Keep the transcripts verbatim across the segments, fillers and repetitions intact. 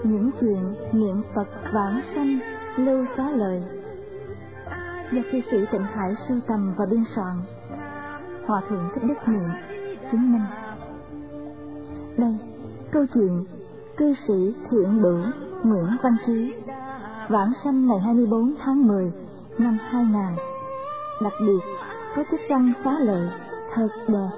Những chuyện niệm Phật vãng sanh Lưu Xá Lợi do cư sĩ Tịnh Hải sưu tầm và biên soạn. Hòa thượng Thích Đức Niệm chứng minh. Đây, câu chuyện cư sĩ Thiện Bửu Nguyễn Văn Trí vãng sanh ngày hai mươi bốn tháng mười năm hai nghìn, đặc biệt có chức danh xá lợi thật đẹp.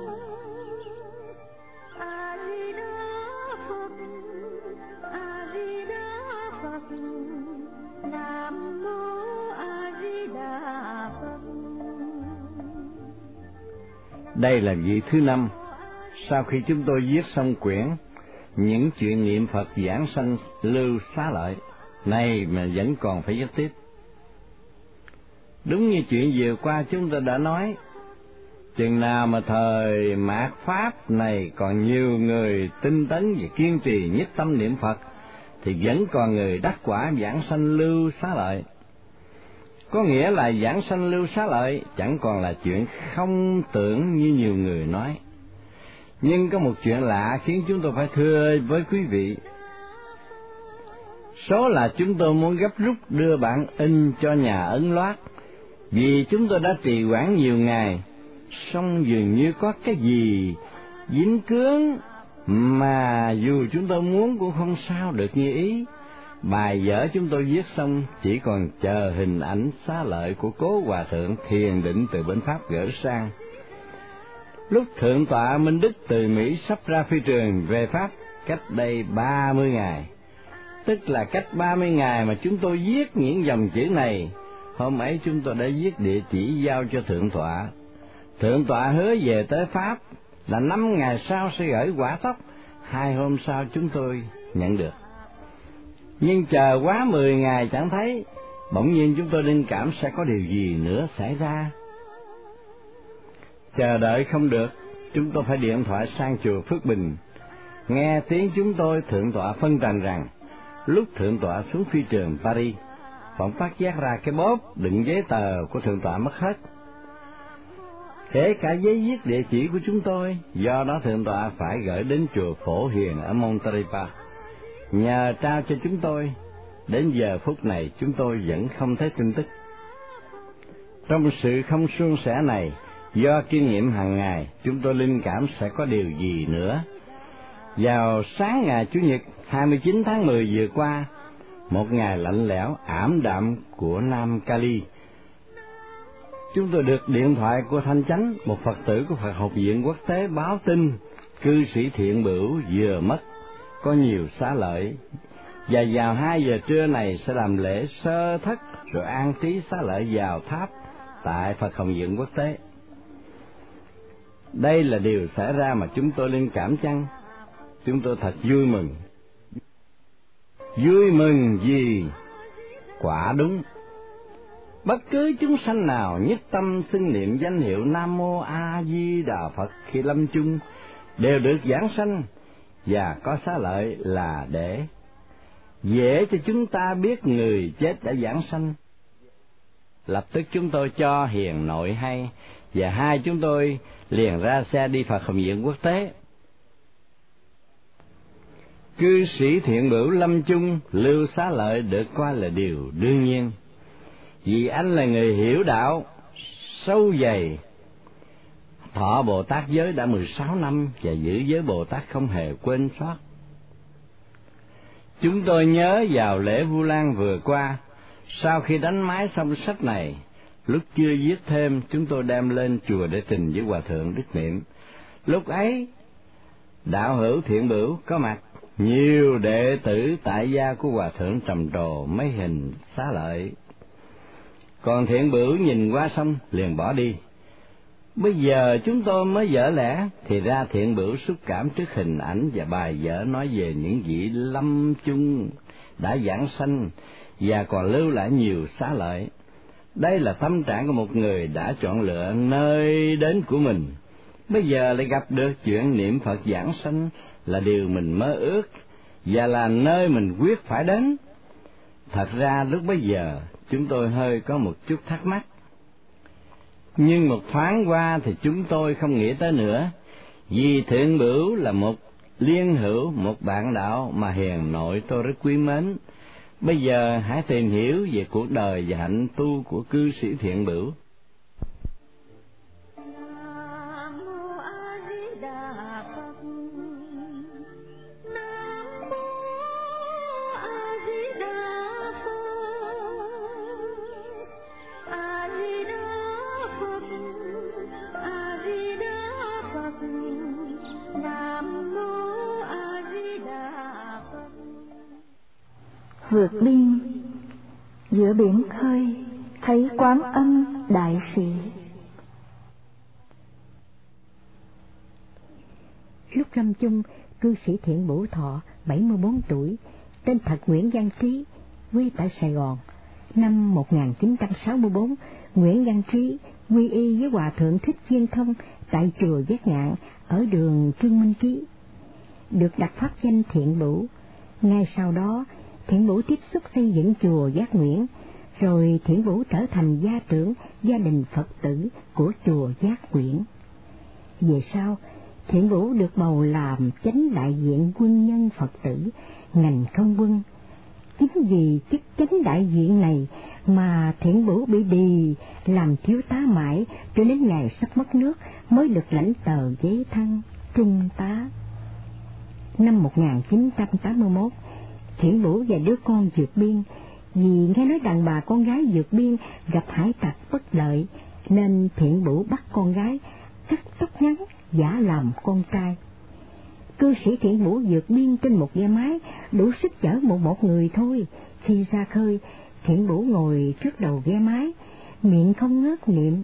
Đây là vị thứ năm sau khi chúng tôi viết xong quyển Những chuyện niệm Phật giảng sanh Lưu Xá Lợi này mà vẫn còn phải viết tiếp. Đúng như chuyện vừa qua chúng tôi đã nói, chừng nào mà thời mạt Pháp này còn nhiều người tinh tấn và kiên trì nhất tâm niệm Phật, thì vẫn còn người đắc quả giảng sanh Lưu Xá Lợi. Có nghĩa là giảng sanh Lưu Xá Lợi chẳng còn là chuyện không tưởng như nhiều người nói. Nhưng có một chuyện lạ khiến chúng tôi phải thưa với quý vị. Số là chúng tôi muốn gấp rút đưa bản in cho nhà ấn loát, vì chúng tôi đã trì hoãn nhiều ngày, song dường như có cái gì dính cướng mà dù chúng tôi muốn cũng không sao được như ý. Bài vở chúng tôi viết xong chỉ còn chờ hình ảnh xá lợi của cố hòa thượng thiền định từ bên Pháp gửi sang. Lúc thượng tọa Minh Đức từ Mỹ sắp ra phi trường về Pháp cách đây ba mươi ngày, tức là cách ba mươi ngày mà chúng tôi viết những dòng chữ này, hôm ấy chúng tôi đã viết địa chỉ giao cho thượng tọa. Thượng tọa hứa về tới Pháp là năm ngày sau sẽ gửi quả tốc. Hai hôm sau chúng tôi nhận được. Nhưng chờ quá mười ngày chẳng thấy, bỗng nhiên chúng tôi linh cảm sẽ có điều gì nữa xảy ra. Chờ đợi không được, chúng tôi phải điện thoại sang chùa Phước Bình. Nghe tiếng chúng tôi, thượng tọa phân trần rằng lúc thượng tọa xuống phi trường Paris, bỗng phát giác ra cái bóp đựng giấy tờ của thượng tọa mất hết, kể cả giấy viết địa chỉ của chúng tôi. Do đó thượng tọa phải gửi đến chùa Phổ Hiền ở Monterrey, nhờ trao cho chúng tôi. Đến giờ phút này chúng tôi vẫn không thấy tin tức. Trong sự không suôn sẻ này, do kinh nghiệm hàng ngày, chúng tôi linh cảm sẽ có điều gì nữa. Vào sáng ngày Chủ nhật hai mươi chín tháng mười vừa qua, một ngày lạnh lẽo ảm đạm của Nam Cali, chúng tôi được điện thoại của Thanh Chánh, một Phật tử của Phật học viện quốc tế, báo tin cư sĩ Thiện Bửu vừa mất, có nhiều xá lợi, và vào hai giờ trưa này sẽ làm lễ sơ thất rồi an trí xá lợi vào tháp tại Phật học viện quốc tế. Đây là điều xảy ra mà chúng tôi linh cảm chăng? Chúng tôi thật vui mừng. Vui mừng gì? Quả đúng. Bất cứ chúng sanh nào nhất tâm xưng niệm danh hiệu Nam Mô A Di Đà Phật khi lâm chung đều được giảng sanh và có xá lợi, là để dễ cho chúng ta biết người chết đã giảng sanh. Lập tức chúng tôi cho hiền nội hay, và hai chúng tôi liền ra xe đi Phật học viện quốc tế. Cư sĩ Thiện Bửu lâm chung lưu xá lợi được coi là điều đương nhiên, vì anh là người hiểu đạo sâu dày, thọ Bồ Tát giới đã mười sáu năm và giữ giới Bồ Tát không hề quên sót. Chúng tôi nhớ vào lễ Vu Lan vừa qua, sau khi đánh máy xong sách này, lúc chưa viết thêm, chúng tôi đem lên chùa để trình với Hòa thượng Đức Niệm. Lúc ấy đạo hữu Thiện Bửu có mặt, nhiều đệ tử tại gia của Hòa thượng trầm trồ mấy hình xá lợi. Còn Thiện Bửu nhìn qua xong liền bỏ đi. Bây giờ chúng tôi mới vỡ lẽ, thì ra Thiện Bửu xúc cảm trước hình ảnh và bài vở nói về những vị lâm chung đã giảng sanh và còn lưu lại nhiều xá lợi. Đây là tâm trạng của một người đã chọn lựa nơi đến của mình. Bây giờ lại gặp được chuyện niệm Phật giảng sanh là điều mình mơ ước và là nơi mình quyết phải đến. Thật ra lúc bấy giờ chúng tôi hơi có một chút thắc mắc, nhưng một thoáng qua thì chúng tôi không nghĩ tới nữa, vì Thiện Bửu là một liên hữu một bạn đạo mà hiền nội tôi rất quý mến. Bây giờ hãy tìm hiểu về cuộc đời và hạnh tu của cư sĩ Thiện Bửu. Vượt biên giữa biển khơi, thấy Quán Âm đại sĩ. Lúc lâm chung, cư sĩ Thiện Bửu thọ bảy mươi bốn tuổi, tên thật Nguyễn Văn Trí, quê tại Sài Gòn. Năm một nghìn chín trăm sáu mươi tư, Nguyễn Văn Trí quy y với Hòa thượng Thích Viên Thông tại chùa Giác Ngạn ở đường Trương Minh Ký, được đặt pháp danh Thiện Bửu. Ngay sau đó, Thiện Bửu tiếp xúc xây dựng chùa Giác Nguyễn, rồi Thiện Bửu trở thành gia trưởng gia đình Phật tử của chùa Giác Nguyễn. Về sau, Thiện Bửu được bầu làm chánh đại diện quân nhân Phật tử ngành không quân. Chính vì chức chánh đại diện này mà Thiện Bửu bị đì làm thiếu tá mãi, cho đến ngày sắp mất nước mới được lãnh tờ giấy thăng trung tá. Năm một nghìn chín trăm tám mươi mốt, Thiện Bửu và đứa con vượt biên, vì nghe nói đàn bà con gái vượt biên gặp hải tặc bất lợi, nên Thiện Bửu bắt con gái cắt tóc ngắn giả làm con trai. Cư sĩ Thiện Bửu vượt biên trên một ghe mái đủ sức chở một một người thôi. Khi ra khơi, Thiện Bửu ngồi trước đầu ghe mái, miệng không ngớt niệm: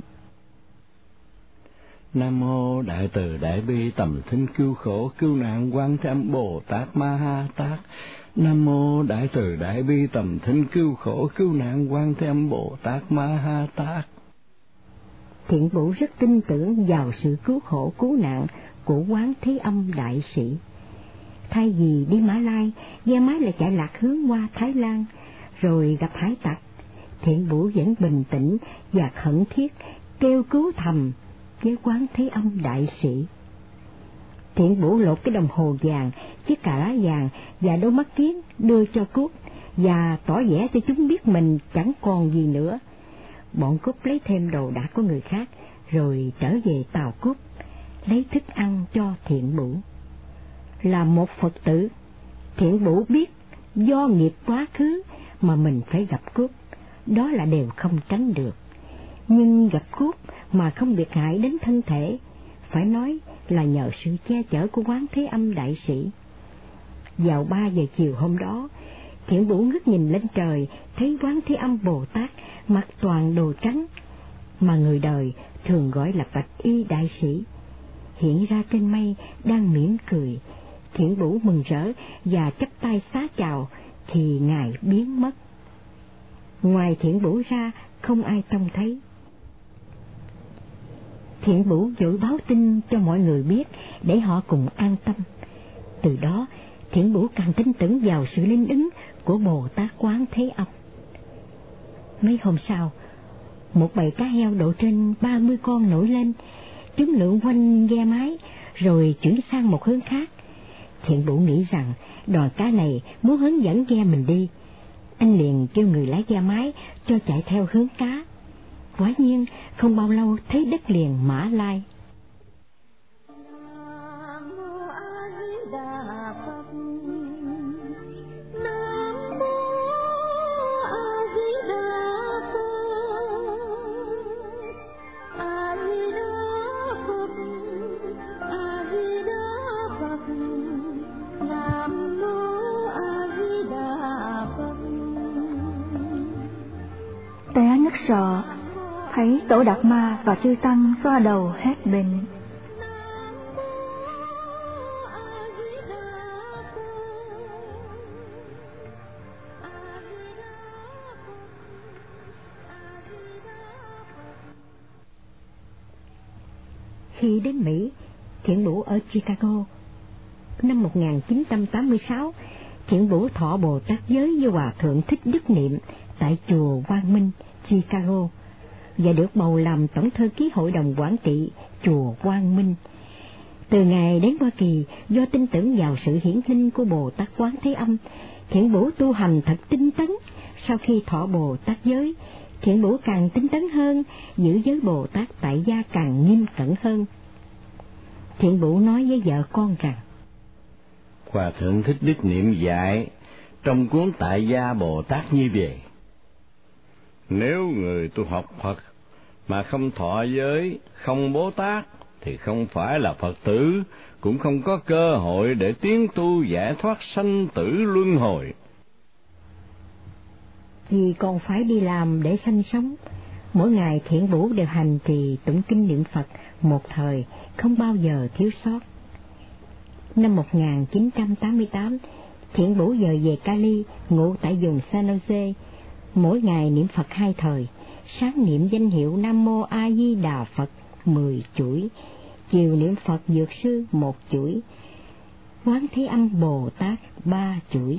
Nam mô Đại Từ Đại Bi Tầm Thinh Cứu Khổ Cứu Nạn Quan Thế Âm Bồ Tát Ma Ha Tát. Nam mô Đại Từ Đại Bi Tầm Thinh Cứu Khổ Cứu Nạn Quan Thế Âm Bồ Tát Ma Ha Tát. Thiện Bửu rất tin tưởng vào sự cứu khổ cứu nạn của Quán Thế Âm đại sĩ. Thay vì đi Mã Lai, ghe mái lại chạy lạc hướng qua Thái Lan, rồi gặp hải tặc. Thiện Bửu vẫn bình tĩnh và khẩn thiết kêu cứu thầm với Quán Thế Âm đại sĩ. Thiện Bửu lột cái đồng hồ vàng, chiếc cà lá vàng và đôi mắt kiến đưa cho Cúc, và tỏ vẻ cho chúng biết mình chẳng còn gì nữa. Bọn Cúc lấy thêm đồ đạc của người khác, rồi trở về tàu Cúc, lấy thức ăn cho Thiện Bửu. Là một Phật tử, Thiện Bửu biết do nghiệp quá khứ mà mình phải gặp Cúc, đó là điều không tránh được. Nhưng gặp Cúc mà không biệt hại đến thân thể, phải nói là nhờ sự che chở của Quán Thế Âm đại sĩ. Vào ba giờ chiều hôm đó, Thiện Bửu ngước nhìn lên trời, thấy Quán Thế Âm Bồ Tát mặc toàn đồ trắng, mà người đời thường gọi là Bạch Y đại sĩ, hiện ra trên mây đang mỉm cười. Thiện Bửu mừng rỡ và chắp tay xá chào, thì ngài biến mất. Ngoài Thiện Bửu ra không ai trông thấy. Thiện Bửu vội báo tin cho mọi người biết để họ cùng an tâm. Từ đó, Thiện Bửu càng tin tưởng vào sự linh ứng của Bồ Tát Quán Thế Âm. Mấy hôm sau, một bầy cá heo độ trên ba mươi con nổi lên, chúng lượn quanh ghe mái rồi chuyển sang một hướng khác. Thiện Bửu nghĩ rằng đoàn cá này muốn hướng dẫn ghe mình đi. Anh liền kêu người lái ghe mái cho chạy theo hướng cá. Quả nhiên không bao lâu thấy đất liền Mã Lai. Té ngất sọ, thấy Tổ Đạt Ma và chư tăng xoa đầu hết bệnh. Khi đến Mỹ, Thiện Bửu ở Chicago. Năm một nghìn chín trăm tám mươi sáu, Thiện Bửu thọ Bồ Tát giới với Hòa thượng Thích Đức Niệm tại chùa Quang Minh, Chicago, và được bầu làm tổng thư ký hội đồng quản trị chùa Quang Minh. Từ ngày đến Hoa Kỳ, do tin tưởng vào sự hiển linh của Bồ Tát Quán Thế Âm, Thiện Bổ tu hành thật tinh tấn. Sau khi thọ Bồ Tát giới, Thiện Bổ càng tinh tấn hơn, giữ giới Bồ Tát tại gia càng nghiêm cẩn hơn. Thiện Bổ nói với vợ con rằng: Hòa Thượng Thích Đức Niệm dạy trong cuốn Tại gia Bồ Tát như vậy: nếu người tu học Phật mà không thọ giới, không Bồ Tát, thì không phải là Phật tử, cũng không có cơ hội để tiến tu giải thoát sanh tử luân hồi. Vì còn phải đi làm để sanh sống. Mỗi ngày Thiện Bổ đều hành trì tụng kinh niệm Phật một thời, không bao giờ thiếu sót. Năm một nghìn chín trăm tám mươi tám, Thiện Bổ dời về Cali, ngụ tại vùng San Jose. Mỗi ngày niệm Phật hai thời, sáng niệm danh hiệu Nam Mô A Di Đà Phật mười chuỗi, chiều niệm Phật Dược Sư một chuỗi, Quán Thế Âm Bồ Tát ba chuỗi.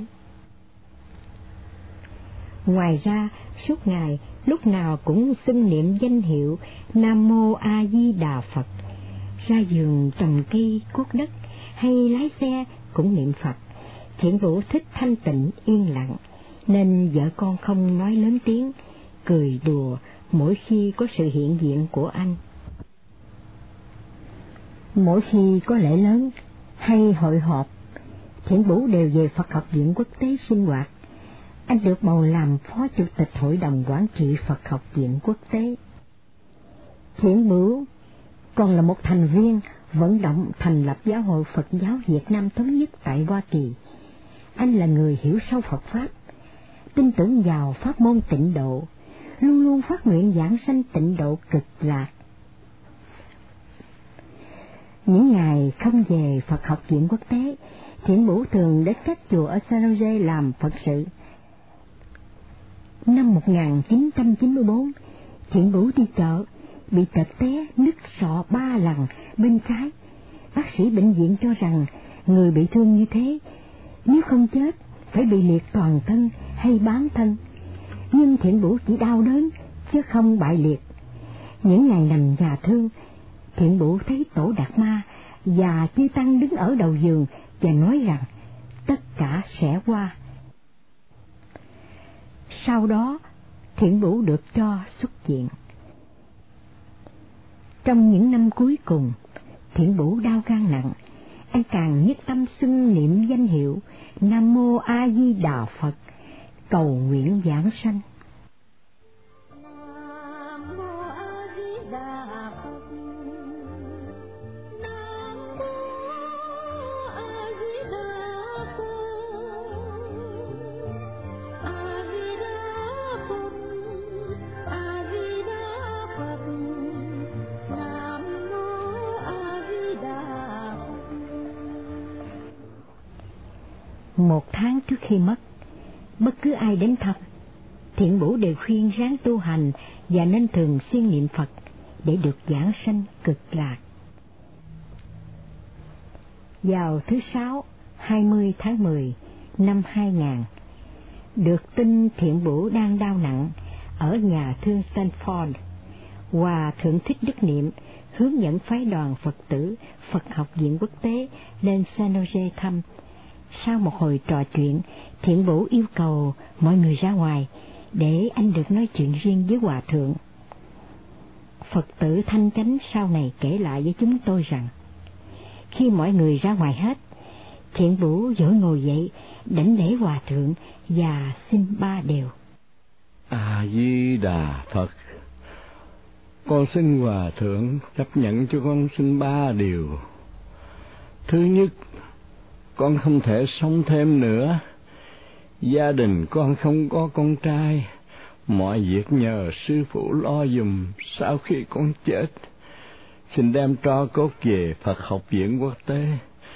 Ngoài ra, suốt ngày lúc nào cũng xưng niệm danh hiệu Nam Mô A Di Đà Phật. Ra vườn trồng cây cuốc đất hay lái xe cũng niệm Phật. Thiện Bổ thích thanh tịnh yên lặng, nên vợ con không nói lớn tiếng, cười đùa mỗi khi có sự hiện diện của anh. Mỗi khi có lễ lớn hay hội họp, Thiện Bổ đều về Phật học viện quốc tế sinh hoạt. Anh được bầu làm phó chủ tịch hội đồng quản trị Phật học viện quốc tế. Thiện Bổ còn là một thành viên vận động thành lập Giáo hội Phật giáo Việt Nam thống nhất tại Hoa Kỳ. Anh là người hiểu sâu Phật Pháp, tin tưởng vào pháp môn tịnh độ, luôn luôn phát nguyện giảng sanh tịnh độ cực lạc. Những ngày không về Phật học viện quốc tế, Thiện Bổ thường đến các chùa ở San Jose làm Phật sự. Năm một nghìn chín trăm chín mươi tư, Thiện Bổ đi chợ, bị trật té nứt sọ ba lần bên trái. Bác sĩ bệnh viện cho rằng người bị thương như thế, nếu không chết phải bị liệt toàn thân hay bán thân. Nhưng Thiện Bổ chỉ đau đớn chứ không bại liệt. Những ngày nằm nhà thương, Thiện Bổ thấy Tổ Đạt Ma và chư tăng đứng ở đầu giường và nói rằng tất cả sẽ qua. Sau đó, Thiện Bổ được cho xuất viện. Trong những năm cuối cùng, Thiện Bổ đau gan nặng, anh càng nhất tâm xưng niệm danh hiệu Nam Mô A Di Đà Phật, cầu nguyện giảng sanh. Một tháng trước khi mất, bất cứ ai đến thăm, Thiện Bổ đều khuyên ráng tu hành và nên thường xuyên niệm Phật để được giảng sanh cực lạc. Vào thứ Sáu, hai mươi tháng mười năm hai nghìn, được tin Thiện Bổ đang đau nặng ở nhà thương Stanford. Hòa Thượng Thích Đức Niệm hướng dẫn phái đoàn Phật tử Phật học viện quốc tế lên San Jose thăm. Sau một hồi trò chuyện, Thiện Bổ yêu cầu mọi người ra ngoài để anh được nói chuyện riêng với Hòa Thượng. Phật tử Thanh Chánh sau này kể lại với chúng tôi rằng, khi mọi người ra ngoài hết, Thiện Bổ vội ngồi dậy, đảnh lễ Hòa Thượng và xin ba điều. A Di Đà Phật, con xin Hòa Thượng chấp nhận cho con xin ba điều. Thứ nhất, con không thể sống thêm nữa. Gia đình con không có con trai, mọi việc nhờ sư phụ lo giùm sau khi con chết. Xin đem tro cốt về Phật học viện quốc tế.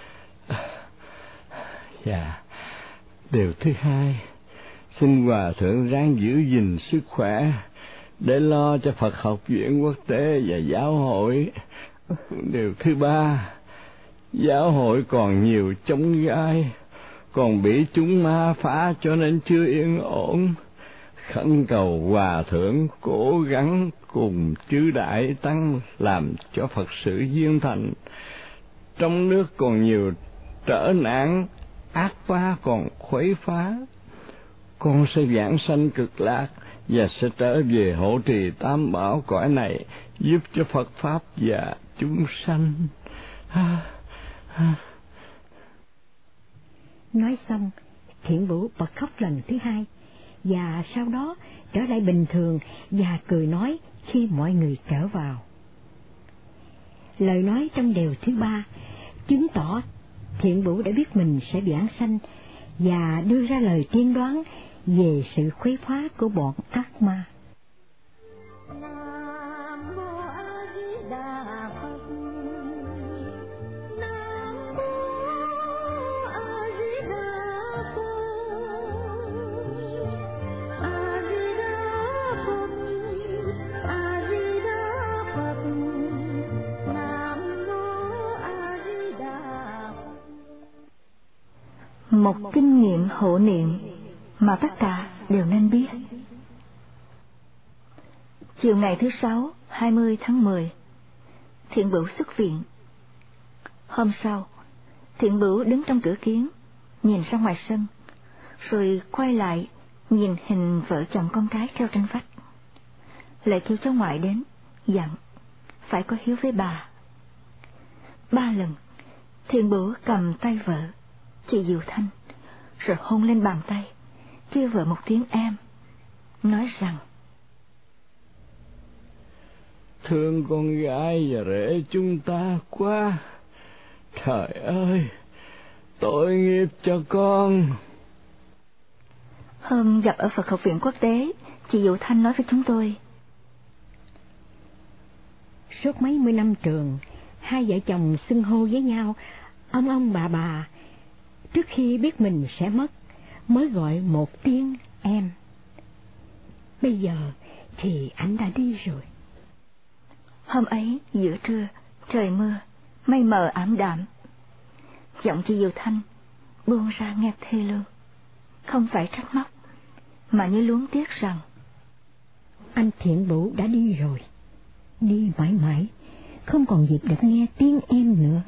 Dạ. Điều thứ hai, xin Hòa Thượng ráng giữ gìn sức khỏe để lo cho Phật học viện quốc tế và giáo hội. Điều thứ ba, giáo hội còn nhiều chông gai, còn bị chúng ma phá cho nên chưa yên ổn. Khẩn cầu Hòa Thượng cố gắng cùng chư đại tăng làm cho Phật sự viên thành, trong nước còn nhiều trở nạn, ác ma còn khuấy phá. Con sẽ vãng sanh cực lạc và sẽ trở về hộ trì tam bảo cõi này, giúp cho Phật pháp và chúng sanh. Ha, ha. Nói xong, Thiện Bửu bật khóc lần thứ hai, và sau đó trở lại bình thường và cười nói khi mọi người trở vào. Lời nói trong điều thứ ba chứng tỏ Thiện Bửu đã biết mình sẽ vãng sanh và đưa ra lời tiên đoán về sự khuấy phá của bọn ác ma. Một kinh nghiệm hộ niệm mà tất cả đều nên biết. Chiều ngày thứ sáu, hai mươi tháng mười, Thiện Bửu xuất viện. Hôm sau, Thiện Bửu đứng trong cửa kiến, nhìn ra ngoài sân, rồi quay lại nhìn hình vợ chồng con cái treo trên vách. Lại kêu cháu ngoại đến, dặn phải có hiếu với bà. Ba lần, Thiện Bửu cầm tay vợ, chị Diệu Thanh, rồi hôn lên bàn tay, kêu vợ một tiếng em, nói rằng: Thương con gái và rể chúng ta quá. Trời ơi, tội nghiệp cho con. Hôm gặp ở Phật học viện quốc tế, chị Diệu Thanh nói với chúng tôi: Suốt mấy mươi năm trường, hai vợ chồng xưng hô với nhau ông ông bà bà. Trước khi biết mình sẽ mất, mới gọi một tiếng em. Bây giờ thì anh đã đi rồi. Hôm ấy giữa trưa, trời mưa, mây mờ ảm đạm. Giọng chị Diệu Thanh buông ra nghe thê lương, không phải trách móc, mà như luống tiếc rằng anh Thiện Bửu đã đi rồi, đi mãi mãi, không còn dịp được nghe tiếng em nữa.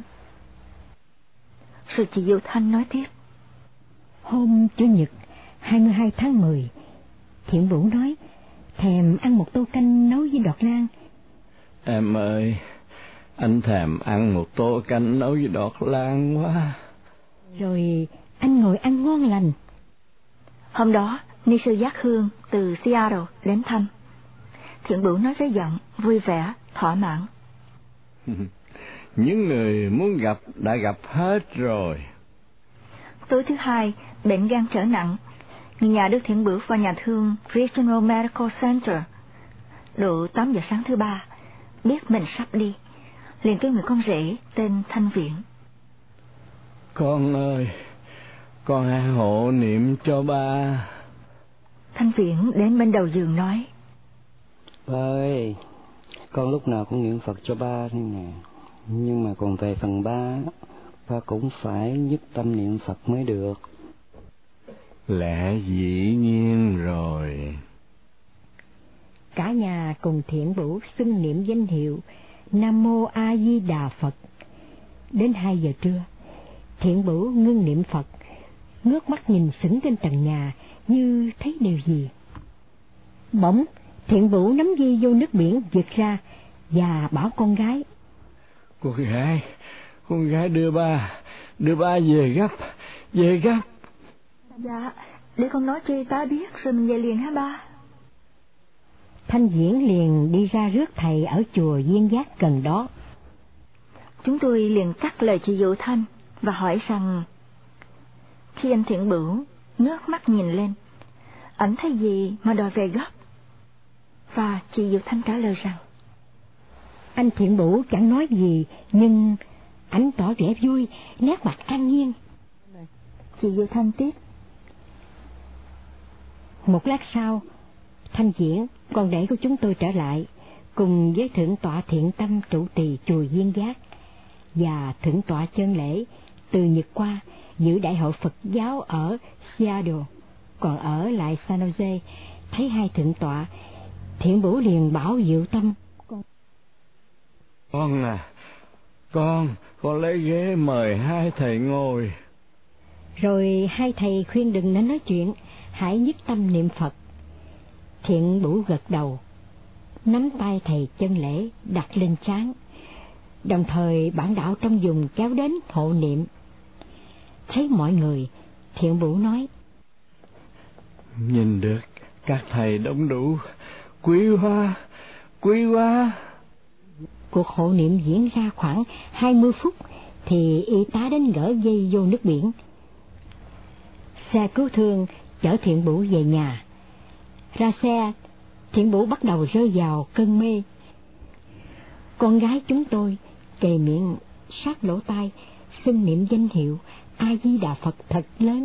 Rồi chị Diệu Thanh nói tiếp: Hôm Chủ nhật hai mươi hai tháng mười, Thiện Bửu nói thèm ăn một tô canh nấu với đọt lan. Em ơi, anh thèm ăn một tô canh nấu với đọt lan quá. Rồi anh ngồi ăn ngon lành. Hôm đó, ni sư Giác Hương từ Seattle đến thăm. Thiện Bửu nói với giọng vui vẻ, thỏa mãn: Những người muốn gặp đã gặp hết rồi. Tối thứ hai, bệnh gan trở nặng. Người nhà đưa Thiện Bửu vào nhà thương Regional Medical Center. Độ tám giờ sáng thứ ba, biết mình sắp đi, liền kêu người con rể tên Thanh Viễn: Con ơi, con hãy hộ niệm cho ba. Thanh Viễn đến bên đầu giường nói: Ba ơi, con lúc nào cũng niệm Phật cho ba thế nè. Nhưng mà còn về phần ba, ba cũng phải nhất tâm niệm Phật mới được. Lẽ dĩ nhiên rồi. Cả nhà cùng Thiện Bửu xưng niệm danh hiệu Nam Mô A Di Đà Phật. Đến hai giờ trưa, Thiện Bửu ngưng niệm Phật, ngước mắt nhìn sững trên trần nhà như thấy điều gì. Bỗng Thiện Bửu nắm dây vô nước biển giật ra và bảo con gái: Con gái, con gái đưa ba, đưa ba về gấp, về gấp. Dạ, để con nói cho ta biết rồi mình về liền hả ba? Thanh Viễn liền đi ra rước thầy ở chùa Viên Giác gần đó. Chúng tôi liền cắt lời chị Diệu Thanh và hỏi rằng khi anh Thiện Bửu ngước mắt nhìn lên, ảnh thấy gì mà đòi về gấp? Và chị Diệu Thanh trả lời rằng anh Thiện Bửu chẳng nói gì, nhưng ảnh tỏ vẻ vui, nét mặt an nhiên. Chị Diệu Thanh tiếp: Một lát sau, Thanh Viễn, con rể của chúng tôi trở lại, cùng với Thượng tọa Thiện Tâm trụ trì chùa Viên Giác và Thượng tọa Chân Lễ từ Nhật qua giữ đại hội Phật giáo ở Seattle, còn ở lại San Jose. Thấy hai thượng tọa, Thiện Bửu liền bảo Diệu Tâm: Con à, Con, con lấy ghế mời hai thầy ngồi. Rồi hai thầy khuyên đừng nên nói chuyện, hãy nhất tâm niệm Phật. Thiện Bửu gật đầu, nắm tay thầy Chân Lễ đặt lên trán, đồng thời bản đạo trong vùng kéo đến hộ niệm. Thấy mọi người, Thiện Bửu nói: Nhìn được các thầy đông đủ, quý quá, quý quá. Cuộc hộ niệm diễn ra khoảng hai mươi phút thì y tá đến gỡ dây vô nước biển. Xe cứu thương chở Thiện Bửu về nhà. Ra xe, Thiện Bửu bắt đầu rơi vào cơn mê. Con gái chúng tôi kề miệng sát lỗ tai, xưng niệm danh hiệu A Di Đà Phật thật lớn.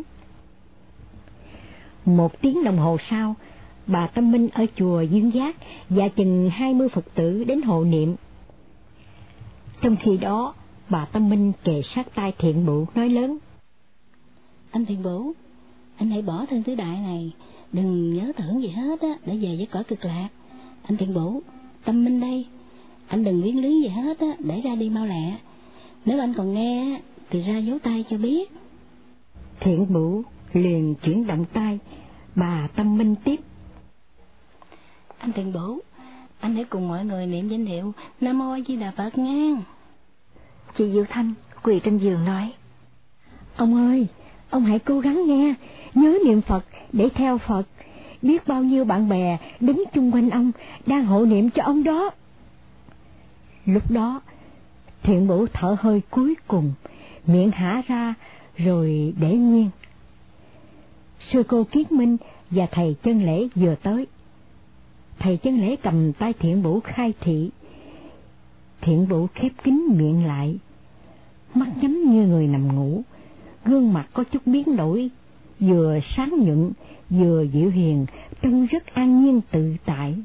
Một tiếng đồng hồ sau, bà Tâm Minh ở chùa Dương Giác và chừng hai mươi Phật tử đến hộ niệm. Trong khi đó, bà Tâm Minh kề sát tai Thiện Bửu nói lớn: Anh Thiện Bửu, anh hãy bỏ thân tứ đại này, đừng nhớ tưởng gì hết á, để về với cõi cực lạc. Anh Thiện Bửu, Tâm Minh đây, anh đừng quyến luyến gì hết á, để ra đi mau lẹ. Nếu anh còn nghe thì ra dấu tay cho biết. Thiện Bửu liền chuyển động tay. Bà Tâm Minh tiếp: Anh Thiện Bửu, anh hãy cùng mọi người niệm danh hiệu Nam Mô A Di Đà Phật nghe. Chị Diệu Thanh quỳ trên giường nói: Ông ơi, ông hãy cố gắng nghe, nhớ niệm Phật để theo Phật. Biết bao nhiêu bạn bè đứng chung quanh ông đang hộ niệm cho ông đó. Lúc đó, Thiện Bửu thở hơi cuối cùng, miệng hả ra rồi để nguyên. Sư cô Kiết Minh và thầy Chân Lễ vừa tới. Thầy Chân Lễ cầm tay Thiện Bửu khai thị. Thiện Bửu khép kín miệng lại, mắt nhắm như người nằm ngủ, gương mặt có chút biến đổi, vừa sáng nhuận vừa dịu hiền, trông rất an nhiên tự tại.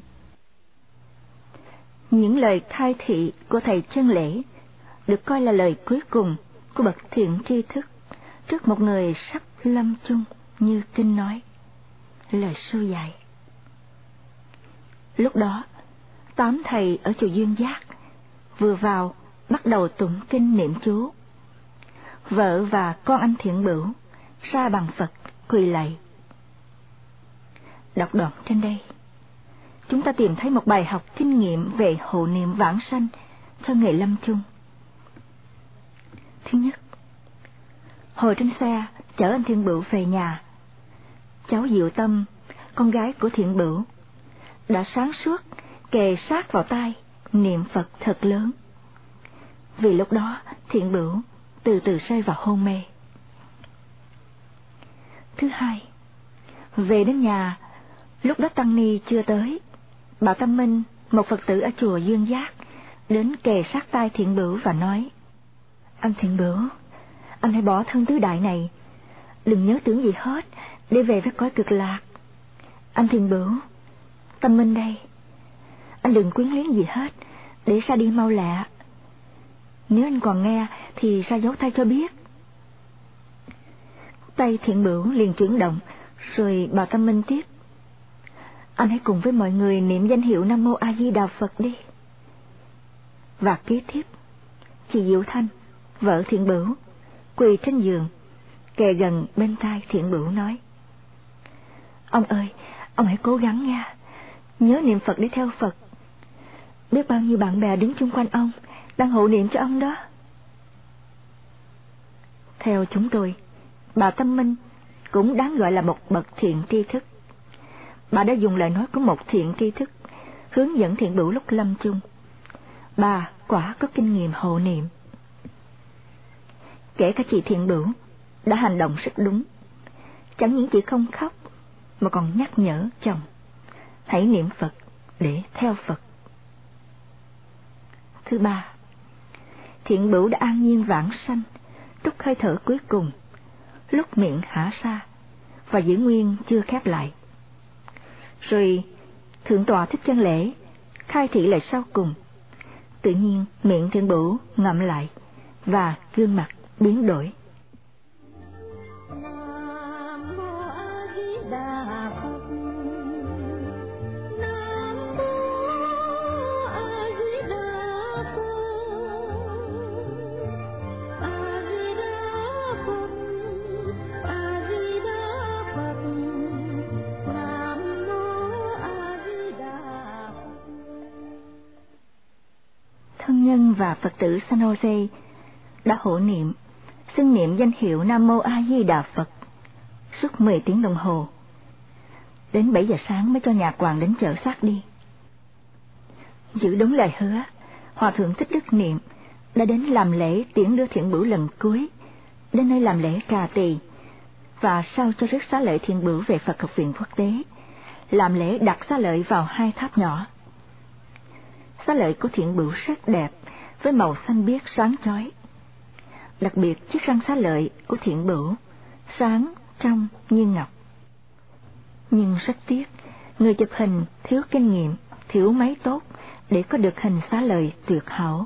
Những lời khai thị của thầy Chân Lễ được coi là lời cuối cùng của bậc thiện tri thức trước một người sắp lâm chung như kinh nói. Lời sư dạy. Lúc đó, tám thầy ở chùa Dương Giác vừa vào bắt đầu tụng kinh niệm chú. Vợ và con anh Thiện Bửu ra bằng Phật quỳ lạy. Đọc đoạn trên đây, chúng ta tìm thấy một bài học kinh nghiệm về hộ niệm vãng sanh cho người lâm chung. Thứ nhất, hồi trên xe chở anh Thiện Bửu về nhà, cháu Diệu Tâm, con gái của Thiện Bửu, đã sáng suốt kề sát vào tai niệm Phật thật lớn. Vì lúc đó Thiện Bửu từ từ rơi vào hôn mê. Thứ hai, về đến nhà, lúc đó tăng ni chưa tới, bà Tâm Minh, một Phật tử ở chùa Dương Giác, đến kề sát tai Thiện Bửu và nói: Anh Thiện Bửu, anh hãy bỏ thân tứ đại này, đừng nhớ tưởng gì hết để về với cõi cực lạc. Anh Thiện Bửu, Tâm Minh đây, anh đừng quyến luyến gì hết, để ra đi mau lẹ. Nếu anh còn nghe thì ra dấu tay cho biết. Tay Thiện Bửu liền chuyển động, rồi bà Tâm Minh tiếp: Anh hãy cùng với mọi người niệm danh hiệu Nam Mô A Di Đà Phật đi. Và kế tiếp, chị Diệu Thanh, vợ Thiện Bửu, quỳ trên giường, kề gần bên tai Thiện Bửu nói: Ông ơi, ông hãy cố gắng nha, nhớ niệm Phật để theo Phật. Biết bao nhiêu bạn bè đứng chung quanh ông đang hộ niệm cho ông đó. Theo chúng tôi, bà Tâm Minh cũng đáng gọi là một bậc thiện tri thức. Bà đã dùng lời nói của một thiện tri thức hướng dẫn Thiện Bửu lúc lâm chung. Bà quả có kinh nghiệm hộ niệm. Kể cả chị Thiện Bửu đã hành động rất đúng. Chẳng những chị không khóc mà còn nhắc nhở chồng hãy niệm Phật để theo Phật. Thứ ba, Thiện Bửu đã an nhiên vãng sanh lúc hơi thở cuối cùng, lúc miệng hả ra và giữ nguyên chưa khép lại. Rồi Thượng tọa Thích Chân Lễ khai thị lời sau cùng. Tự nhiên miệng Thiện Bửu ngậm lại và gương mặt biến đổi. Trung và Phật tử San Jose đã hộ niệm, xưng niệm danh hiệu Nam Mô A Di Đà Phật suốt mười tiếng đồng hồ. Đến bảy giờ sáng mới cho nhà quản đến chợ xác đi. Giữ đúng lời hứa, Hòa thượng Thích Đức Niệm đã đến làm lễ tiễn đưa Thiện Bửu lần cuối đến nơi làm lễ Trà Tỳ, và sau cho rước xá lợi Thiện Bửu về Phật học viện quốc tế, làm lễ đặt xá lợi vào hai tháp nhỏ. Xá lợi của Thiện Bửu rất đẹp, với màu xanh biếc sáng chói. Đặc biệt chiếc răng xá lợi của Thiện Bửu sáng trong như ngọc. Nhưng rất tiếc, người chụp hình thiếu kinh nghiệm, thiếu máy tốt để có được hình xá lợi tuyệt hảo.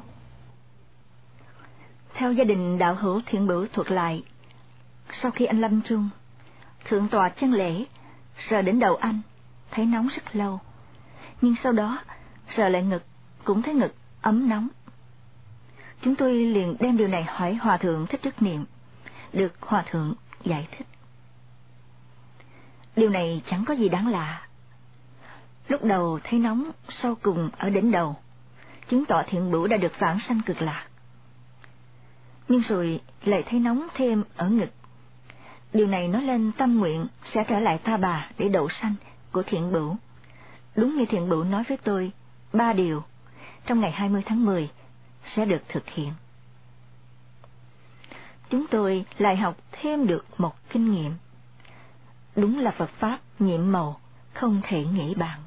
Theo gia đình đạo hữu Thiện Bửu thuật lại, sau khi anh lâm chung, thượng tọa chân lễ sờ đến đầu anh, thấy nóng rất lâu, nhưng sau đó sờ lại ngực cũng thấy ngực ấm nóng. Chúng tôi liền đem điều này hỏi Hòa thượng Thích Đức Niệm, được Hòa thượng giải thích. Điều này chẳng có gì đáng lạ. Lúc đầu thấy nóng, sau cùng ở đỉnh đầu, chứng tỏ Thiện Bửu đã được vãng sanh cực lạc. Nhưng rồi lại thấy nóng thêm ở ngực. Điều này nói lên tâm nguyện sẽ trở lại Ta Bà để độ sanh của Thiện Bửu. Đúng như Thiện Bửu nói với tôi, ba điều trong ngày hai mươi tháng mười sẽ được thực hiện. Chúng tôi lại học thêm được một kinh nghiệm. Đúng là Phật Pháp nhiệm màu, không thể nghĩ bàn.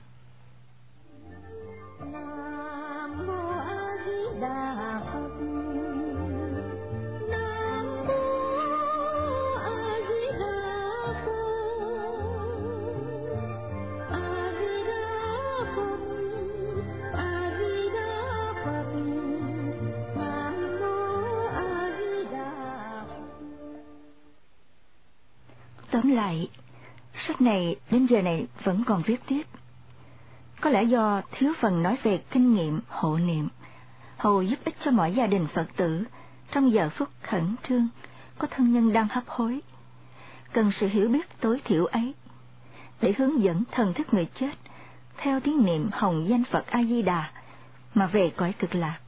Tóm lại, sách này đến giờ này vẫn còn viết tiếp. Có lẽ do thiếu phần nói về kinh nghiệm hộ niệm, hầu giúp ích cho mọi gia đình Phật tử trong giờ phút khẩn trương, có thân nhân đang hấp hối, cần sự hiểu biết tối thiểu ấy để hướng dẫn thần thức người chết theo tiếng niệm hồng danh Phật A Di Đà mà về cõi cực lạc.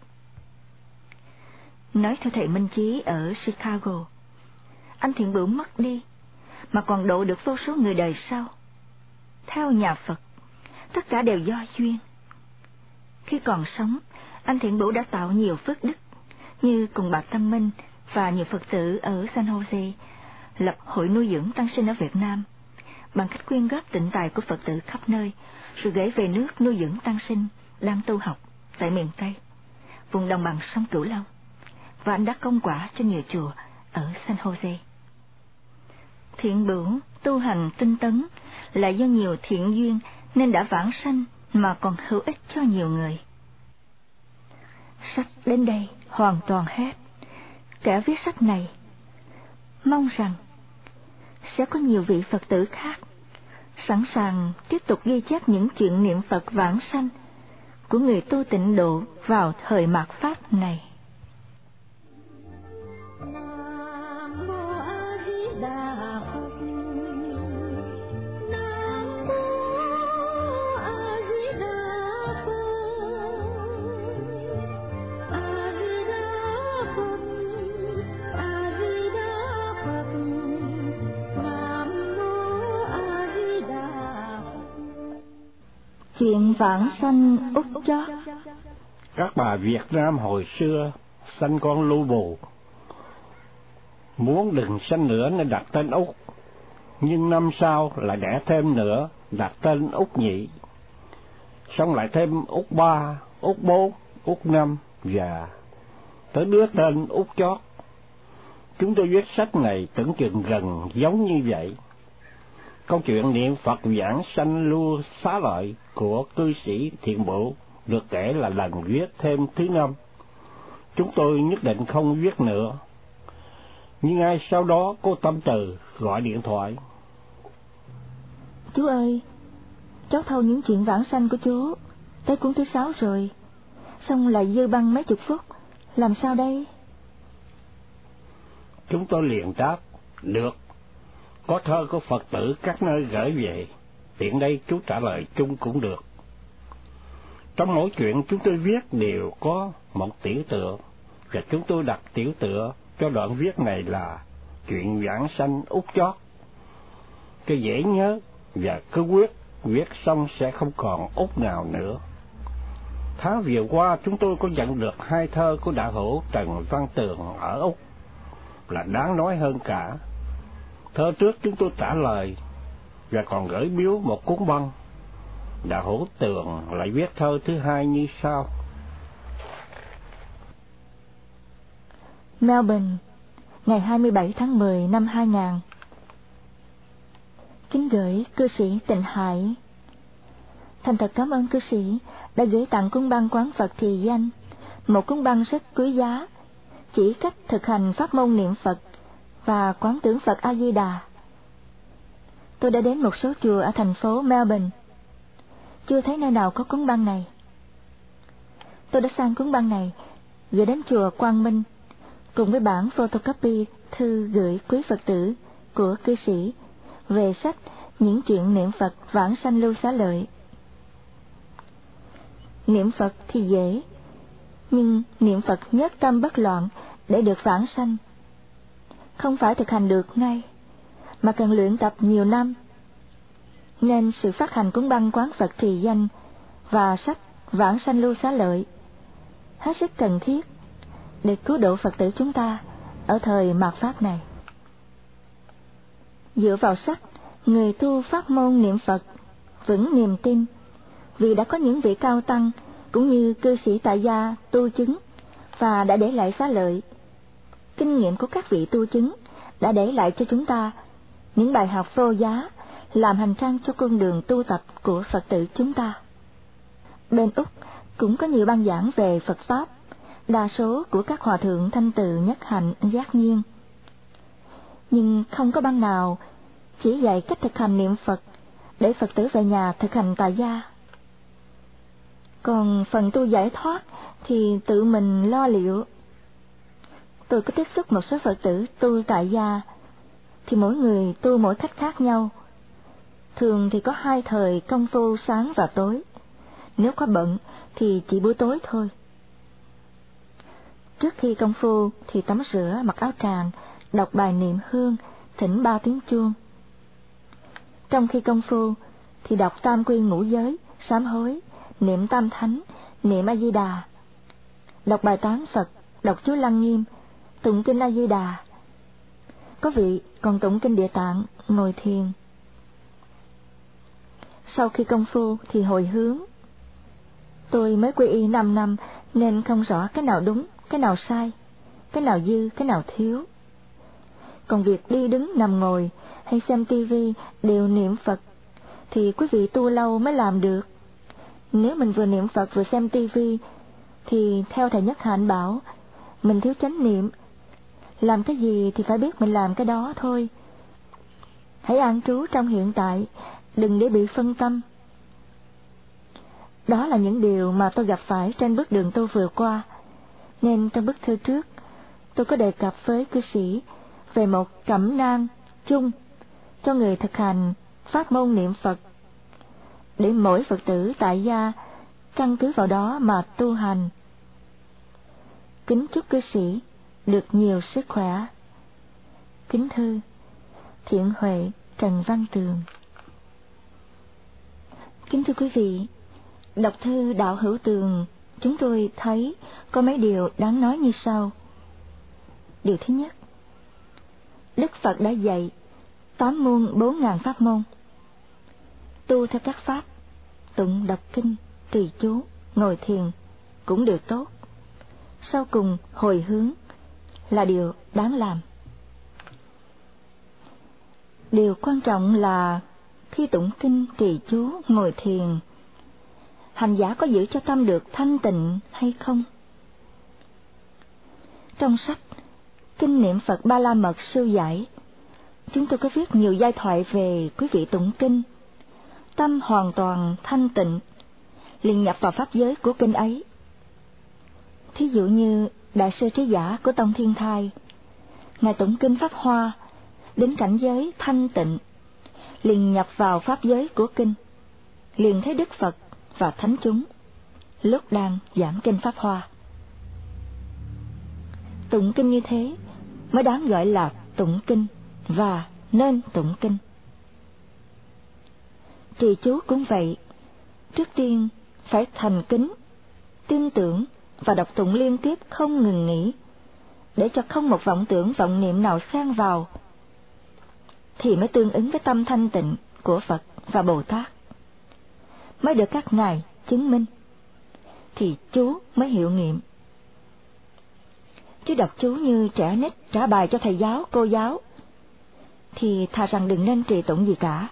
Nói theo thầy Minh Chí ở Chicago, anh Thiện Bửu mất đi mà còn độ được vô số người đời sau. Theo nhà Phật, tất cả đều do duyên. Khi còn sống, anh Thiện Bửu đã tạo nhiều phước đức, như cùng bà Tâm Minh và nhiều Phật tử ở San Jose lập hội nuôi dưỡng tăng sinh ở Việt Nam bằng cách quyên góp tịnh tài của Phật tử khắp nơi, rồi gửi về nước nuôi dưỡng tăng sinh đang tu học tại miền Tây, vùng đồng bằng sông Cửu Long, và anh đã công quả cho nhiều chùa ở San Jose. Thiện Bửu tu hành tinh tấn là do nhiều thiện duyên nên đã vãng sanh mà còn hữu ích cho nhiều người. Sách đến đây hoàn toàn hết. Kẻ viết sách này mong rằng sẽ có nhiều vị Phật tử khác sẵn sàng tiếp tục ghi chép những chuyện niệm Phật vãng sanh của người tu tịnh độ vào thời mạt Pháp này. Chuyện vãng sanh Úc Chót. Các bà Việt Nam hồi xưa sanh con lưu bù, muốn đừng sanh nữa nên đặt tên Úc, nhưng năm sau lại đẻ thêm nữa, đặt tên Úc Nhị, xong lại thêm Úc Ba, Úc Bốn, Úc Năm và tới đứa tên Úc Chót. Chúng tôi viết sách này tưởng chừng gần giống như vậy. Câu chuyện niệm Phật vãng sanh lưu xá lợi của cư sĩ Thiện Bửu được kể là lần viết thêm thứ năm. Chúng tôi nhất định không viết nữa. Nhưng ngay sau đó cô Tâm Từ gọi điện thoại. Chú ơi, cháu thâu những chuyện vãng sanh của chú tới cuốn thứ sáu rồi, xong lại dư băng mấy chục phút, làm sao đây? Chúng tôi liền đáp, được. Có thơ của Phật tử các nơi gửi về, tiện đây chú trả lời chung cũng được. Trong mỗi chuyện chúng tôi viết đều có một tiểu tựa, và chúng tôi đặt tiểu tựa cho đoạn viết này là chuyện vãng sanh út chót. Cái dễ nhớ và cứ quyết, viết xong sẽ không còn út nào nữa. Tháng vừa qua chúng tôi có nhận được hai thơ của đạo hữu Trần Văn Tường ở Úc là đáng nói hơn cả. Thơ trước chúng tôi trả lời và còn gửi biếu một cuốn băng. Đạo hữu Tường lại viết thơ thứ hai như sau. Melbourne, ngày hai mươi bảy tháng mười năm hai nghìn. Kính gửi cư sĩ Tịnh Hải. Thành thật cảm ơn cư sĩ đã gửi tặng cuốn băng Quán Phật Trì Danh, một cuốn băng rất quý giá, chỉ cách thực hành pháp môn niệm Phật và quán tưởng Phật A Di Đà. Tôi đã đến một số chùa ở thành phố Melbourne, chưa thấy nơi nào có cuốn băng này. Tôi đã sang cuốn băng này gửi đến chùa Quang Minh cùng với bản photocopy thư gửi quý Phật tử của cư sĩ về sách Những chuyện niệm Phật vãng sanh lưu xá lợi. Niệm Phật thì dễ, nhưng niệm Phật nhất tâm bất loạn để được vãng sanh không phải thực hành được ngay, mà cần luyện tập nhiều năm. Nên sự phát hành cuốn băng Quán Phật Trì Danh và sách Vãng sanh lưu xá lợi hết sức cần thiết để cứu độ Phật tử chúng ta ở thời mạt Pháp này. Dựa vào sách, người tu pháp môn niệm Phật vững niềm tin, vì đã có những vị cao tăng cũng như cư sĩ tại gia tu chứng và đã để lại xá lợi. Kinh nghiệm của các vị tu chứng đã để lại cho chúng ta những bài học vô giá, làm hành trang cho con đường tu tập của Phật tử chúng ta. Bên Úc cũng có nhiều băng giảng về Phật Pháp, đa số của các hòa thượng thanh từ nhất hạnh giác nhiên. Nhưng không có băng nào chỉ dạy cách thực hành niệm Phật để Phật tử về nhà thực hành tại gia. Còn phần tu giải thoát thì tự mình lo liệu. Tôi có tiếp xúc một số Phật tử tu tại gia, thì mỗi người tu mỗi cách khác nhau. Thường thì có hai thời công phu sáng và tối, nếu có bận thì chỉ buổi tối thôi. Trước khi công phu thì tắm rửa, mặc áo tràng, đọc bài niệm hương, thỉnh ba tiếng chuông. Trong khi công phu thì đọc tam quy ngũ giới, sám hối, niệm tam thánh, niệm A Di Đà, đọc bài tán Phật, đọc chú Lăng Nghiêm, tụng kinh A Di Đà. Có vị còn tụng kinh Địa Tạng, ngồi thiền. Sau khi công phu thì hồi hướng. Tôi mới quy y năm năm nên không rõ cái nào đúng, cái nào sai, cái nào dư, cái nào thiếu. Còn việc đi đứng nằm ngồi hay xem tivi đều niệm Phật thì quý vị tu lâu mới làm được. Nếu mình vừa niệm Phật vừa xem tivi thì theo thầy Nhất Hạnh bảo mình thiếu chánh niệm. Làm cái gì thì phải biết mình làm cái đó thôi. Hãy an trú trong hiện tại, đừng để bị phân tâm. Đó là những điều mà tôi gặp phải trên bước đường tu vừa qua. Nên trong bức thư trước, tôi có đề cập với cư sĩ về một cẩm nang chung cho người thực hành pháp môn niệm Phật, để mỗi Phật tử tại gia căn cứ vào đó mà tu hành. Kính chúc cư sĩ được nhiều sức khỏe. Kính thư Thiện Huệ, Trần Văn Tường. Kính thưa quý vị, đọc thư đạo hữu Tường, chúng tôi thấy có mấy điều đáng nói như sau. Điều thứ nhất, Đức Phật đã dạy tám muôn bốn ngàn pháp môn. Tu theo các pháp, tụng đọc kinh, trì chú, ngồi thiền cũng đều tốt. Sau cùng hồi hướng là điều đáng làm. Điều quan trọng là khi tụng kinh, trì chú, ngồi thiền, hành giả có giữ cho tâm được thanh tịnh hay không? Trong sách Kinh niệm Phật Ba La Mật Sư Giải, chúng tôi có viết nhiều giai thoại về quý vị tụng kinh, tâm hoàn toàn thanh tịnh, liền nhập vào pháp giới của kinh ấy. Thí dụ như Đại sư Trí Giả của Tông Thiên Thai, ngài tụng kinh Pháp Hoa đến cảnh giới thanh tịnh, liền nhập vào pháp giới của kinh, liền thấy Đức Phật và thánh chúng. lúc đang giảng kinh Pháp Hoa. Tụng kinh như thế mới đáng gọi là tụng kinh và nên tụng kinh. Trì chú cũng vậy, trước tiên phải thành kính, tin tưởng và đọc tụng liên tiếp không ngừng nghỉ, để cho không một vọng tưởng vọng niệm nào xen vào, thì mới tương ứng với tâm thanh tịnh của Phật và Bồ Tát, mới được các ngài chứng minh, thì chú mới hiệu nghiệm. Chứ đọc chú như trẻ nít trả bài cho thầy giáo, cô giáo, thì thà rằng đừng nên trì tụng gì cả.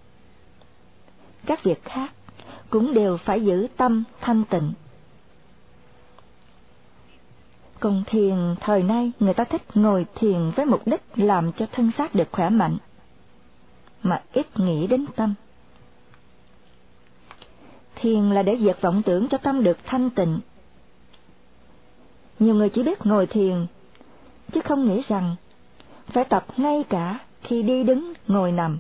Các việc khác cũng đều phải giữ tâm thanh tịnh. Còn thiền thời nay người ta thích ngồi thiền với mục đích làm cho thân xác được khỏe mạnh, mà ít nghĩ đến tâm. Thiền là để diệt vọng tưởng cho tâm được thanh tịnh. Nhiều người chỉ biết ngồi thiền, chứ không nghĩ rằng phải tập ngay cả khi đi đứng ngồi nằm.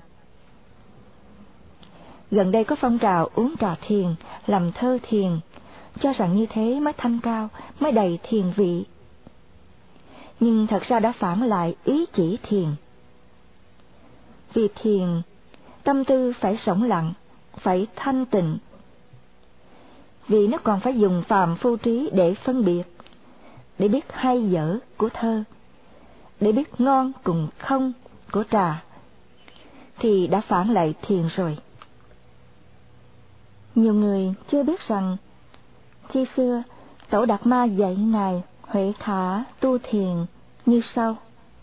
Gần đây có phong trào uống trà thiền, làm thơ thiền, cho rằng như thế mới thanh cao, mới đầy thiền vị. Nhưng thật ra đã phản lại ý chỉ thiền. Vì thiền, tâm tư phải sống lặng, phải thanh tịnh. Vì nó còn phải dùng phàm phu trí để phân biệt, để biết hay dở của thơ, để biết ngon cùng không của trà, thì đã phản lại thiền rồi. Nhiều người chưa biết rằng khi xưa Tổ Đạt Ma dạy ngài Huệ Khả tu thiền như sau: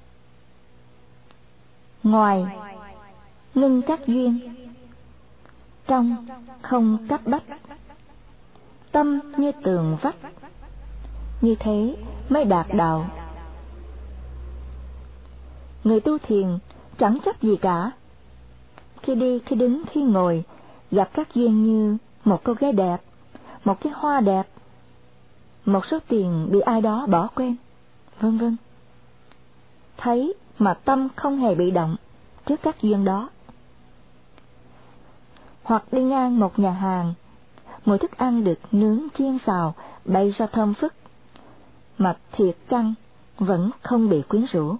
ngoài ngưng các duyên, trong không cấp bách, tâm như tường vách, như thế mới đạt đạo. Người tu thiền chẳng chấp gì cả. Khi đi, khi đứng, khi ngồi, gặp các duyên như một cô gái đẹp, một cái hoa đẹp, một số tiền bị ai đó bỏ quên, vân vân. Thấy mà tâm không hề bị động trước các duyên đó. Hoặc đi ngang một nhà hàng, mùi thức ăn được nướng chiên xào bay ra thơm phức, mà thiệt căng vẫn không bị quyến rũ.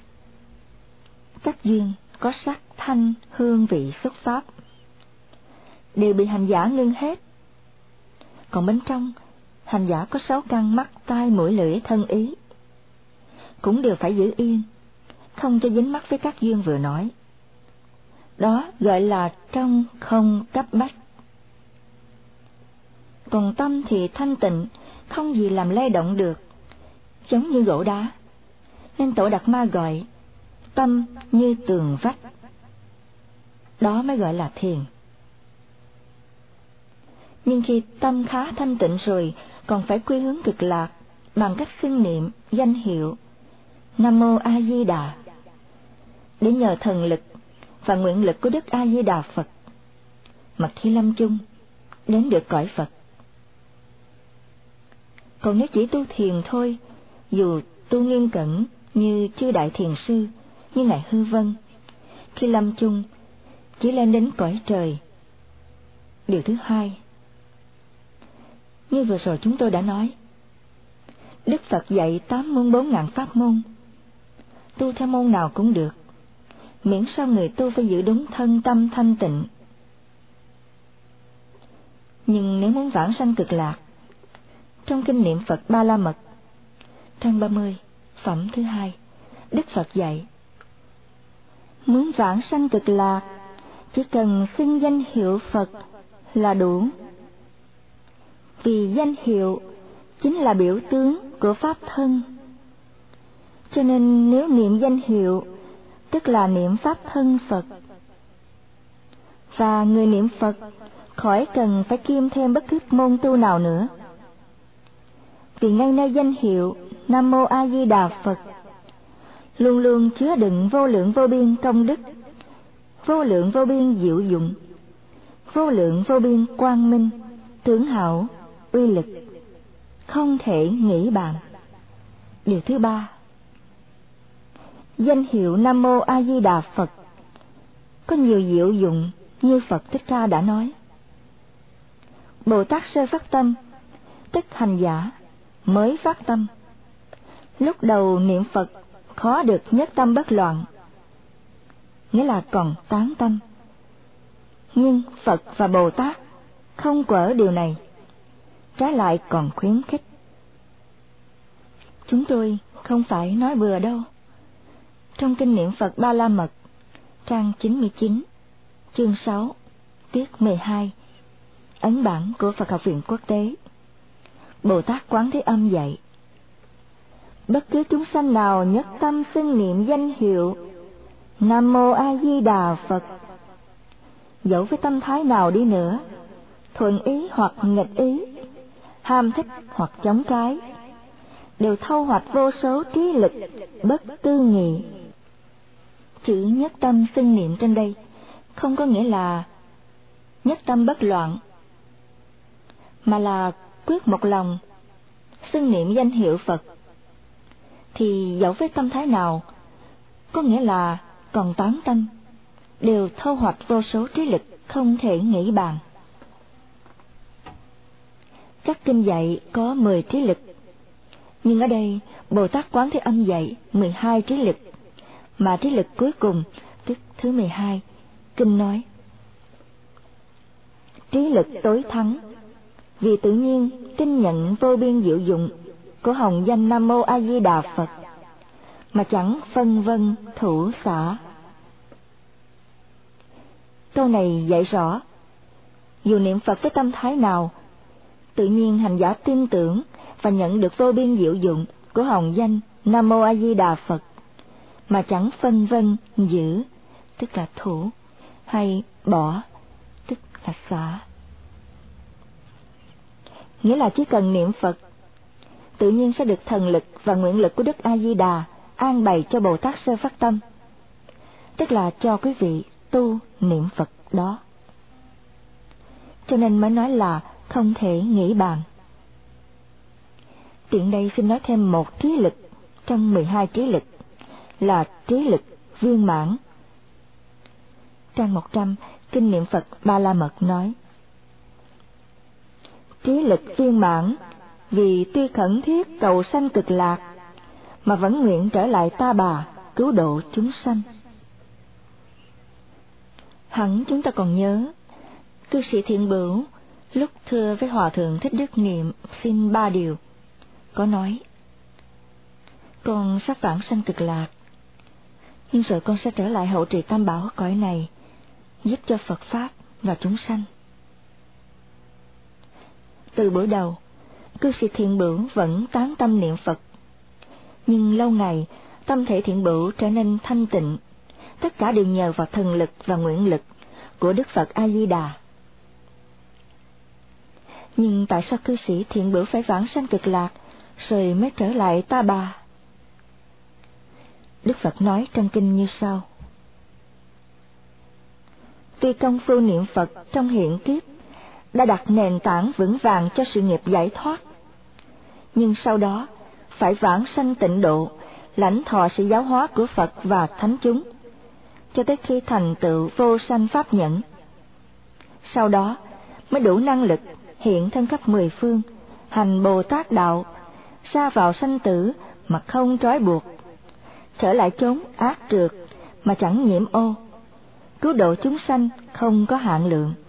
Các duyên có sắc thanh hương vị xuất pháp đều bị hành giả ngưng hết. Còn bên trong, hành giả có sáu căn mắt tai mũi lưỡi thân ý, cũng đều phải giữ yên, không cho dính mắc với các duyên vừa nói. Đó gọi là trong không cấp bách. Còn tâm thì thanh tịnh, không gì làm lay động được, giống như gỗ đá, nên Tổ Đạt Ma gọi tâm như tường vách. Đó mới gọi là thiền. Nhưng khi tâm khá thanh tịnh rồi, còn phải quy hướng cực lạc bằng cách xưng niệm danh hiệu Nam Mô A Di Đà, để nhờ thần lực và nguyện lực của Đức A Di Đà Phật mà khi lâm chung đến được cõi Phật. Còn nếu chỉ tu thiền thôi, dù tu nghiêm cẩn như chư đại thiền sư, như ngài Hư Vân, khi lâm chung chỉ lên đến cõi trời. Điều thứ hai, như vừa rồi chúng tôi đã nói, Đức Phật dạy tám môn bốn ngàn pháp môn, tu theo môn nào cũng được, miễn sao người tu phải giữ đúng thân tâm thanh tịnh. Nhưng nếu muốn vãng sanh cực lạc, trong kinh niệm Phật Ba La Mật, trang ba mươi, phẩm thứ hai, Đức Phật dạy: muốn vãng sanh cực lạc, chỉ cần xưng danh hiệu Phật là đủ. Vì danh hiệu chính là biểu tướng của pháp thân, cho nên nếu niệm danh hiệu tức là niệm pháp thân Phật. Và người niệm Phật khỏi cần phải kiêm thêm bất cứ môn tu nào nữa, vì ngay nơi danh hiệu Nam Mô A Di Đà Phật luôn luôn chứa đựng vô lượng vô biên công đức, vô lượng vô biên diệu dụng, vô lượng vô biên quang minh, tướng hảo, uy lực, không thể nghĩ bàn. Điều thứ ba, danh hiệu Nam Mô A Di Đà Phật có nhiều diệu dụng như Phật Thích Ca đã nói. Bồ Tát sơ phát tâm tức hành giả, mới phát tâm. Lúc đầu niệm Phật khó được nhất tâm bất loạn, nghĩa là còn tán tâm. Nhưng Phật và Bồ Tát không quở điều này, trái lại còn khuyến khích. Chúng tôi không phải nói bừa đâu. Trong kinh niệm Phật Ba La Mật, trang chín mươi chín, chương sáu, tiết mười hai, ấn bản của Phật Học viện Quốc tế, Bồ Tát Quán Thế Âm dạy: bất cứ chúng sanh nào nhất tâm xưng niệm danh hiệu Nam Mô A Di Đà Phật, dẫu với tâm thái nào đi nữa, thuận ý hoặc nghịch ý, ham thích hoặc chống trái, đều thâu hoạch vô số trí lực bất tư nghị. Chữ nhất tâm xưng niệm trên đây không có nghĩa là nhất tâm bất loạn, mà là quyết một lòng xưng niệm danh hiệu Phật, thì dẫu với tâm thái nào, có nghĩa là còn tán tâm, đều thâu hoạch vô số trí lực không thể nghĩ bàn. Các kinh dạy có mười trí lực, nhưng ở đây Bồ Tát Quán Thế Âm dạy mười hai trí lực, mà trí lực cuối cùng, tức thứ mười hai, kinh nói: trí lực tối thắng, vì tự nhiên tin nhận vô biên diệu dụng của hồng danh Nam Mô A Di Đà Phật, mà chẳng phân vân thủ xả. Câu này dạy rõ, dù niệm Phật với tâm thái nào, tự nhiên hành giả tin tưởng và nhận được vô biên diệu dụng của hồng danh Nam Mô A Di Đà Phật, mà chẳng phân vân giữ, tức là thủ, hay bỏ, tức là xả. Nghĩa là chỉ cần niệm Phật, tự nhiên sẽ được thần lực và nguyện lực của Đức A Di Đà an bày cho Bồ Tát sơ phát tâm, tức là cho quý vị tu niệm Phật đó. Cho nên mới nói là không thể nghĩ bàn. Tiện đây xin nói thêm một trí lực trong mười hai trí lực, là trí lực viên mãn. Trang một trăm, kinh niệm Phật Ba La Mật nói: trí lực viên mãn, vì tuy khẩn thiết cầu sanh cực lạc, mà vẫn nguyện trở lại Ta Bà cứu độ chúng sanh. Hẳn chúng ta còn nhớ, cư sĩ Thiện Bửu lúc thưa với Hòa Thượng Thích Đức Niệm xin ba điều, có nói: con sắp vãng sanh cực lạc, nhưng rồi con sẽ trở lại hậu trì tam bảo cõi này, giúp cho Phật Pháp và chúng sanh. Từ bữa đầu, cư sĩ Thiện Bửu vẫn tán tâm niệm Phật, nhưng lâu ngày tâm thể Thiện Bửu trở nên thanh tịnh, tất cả đều nhờ vào thần lực và nguyện lực của Đức Phật A Di Đà. Nhưng tại sao cư sĩ Thiện Bửu phải vãng sanh cực lạc rồi mới trở lại Ta Bà? Đức Phật nói trong kinh như sau: tuy công phu niệm Phật trong hiện kiếp đã đặt nền tảng vững vàng cho sự nghiệp giải thoát, nhưng sau đó phải vãng sanh tịnh độ, lãnh thọ sự giáo hóa của Phật và thánh chúng, cho tới khi thành tựu vô sanh pháp nhẫn. Sau đó mới đủ năng lực hiện thân khắp mười phương, hành Bồ Tát đạo, sa vào sanh tử mà không trói buộc, trở lại chốn ác trượt mà chẳng nhiễm ô, cứu độ chúng sanh không có hạn lượng.